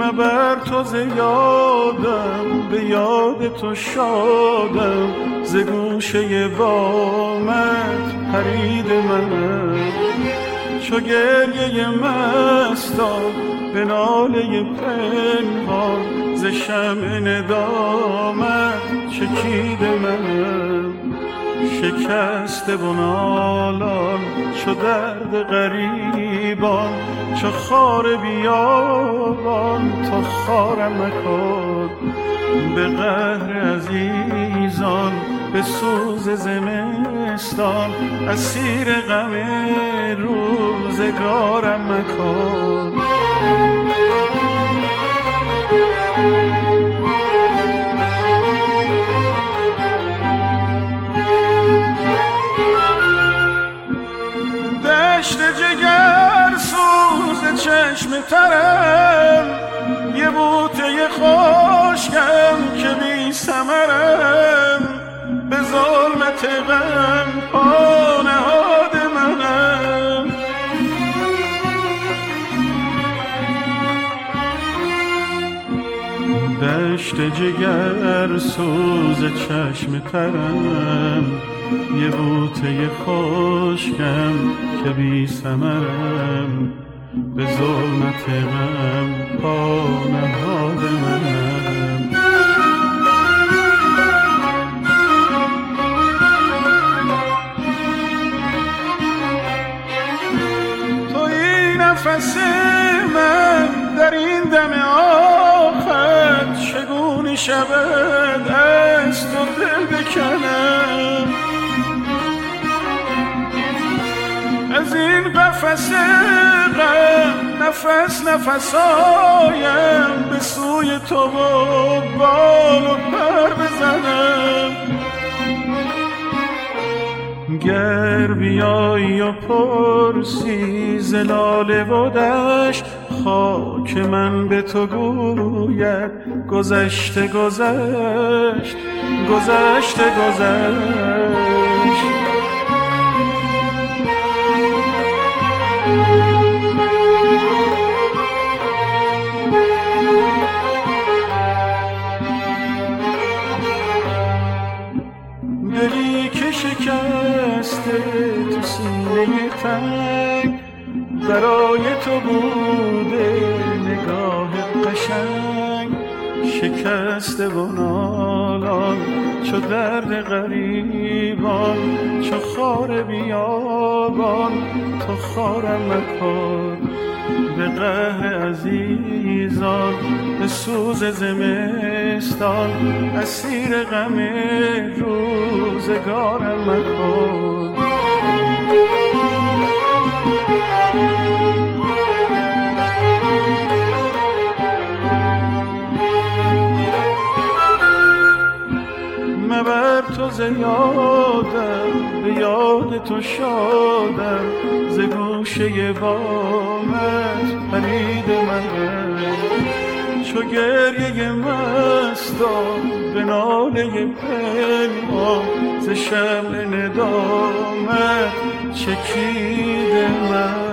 مبر تو ز یادم، به یاد تو شادم، ز گوشه بامت پرید منم. چو گریه مستان به ناله پنهان، ز شمع ندامت چکید منم. شکسته و نالان چو درد غریبان، چو خار بیابان تا خارم مکن. به قهر عزیزان به سوز زمستان، اسیر غم روزگارم مکن. دشت جگر سوز چشم ترم، یه بوته خشکم که بی ثمرم، به ظلمت غم پا نهاد منم. دشت جگر سوز چشم ترم، یه بوته خشکم که بی ثمرم، به ظلمت غم پا نهاد منم. تویی نفس من در این دم آخر، چگونه شود از تو دل بکنم. از این قفس غم نفس نفس آیم، به سوی تو و بال و پر بزنم. گر بیایی و پرسی ز لاله و دشت، خاک من به تو گوید گذشته گذشت، گذشته گذشت. دلی که شکسته تو سینه تنگ، برای تو بوده نگاه قشنگ. شکسته و نالان چو درد غریبان، چو خار بیابان تو خارم مکن. به قهر عزیزان به سوز زمستان، اسیر غم روزگارم مکن. مبر تو ز یادم، به یاد تو شادم، ز گوشه بامت پرید منم. چو گریه مستان به ناله پنهان، ز شمع ندامت چکید من.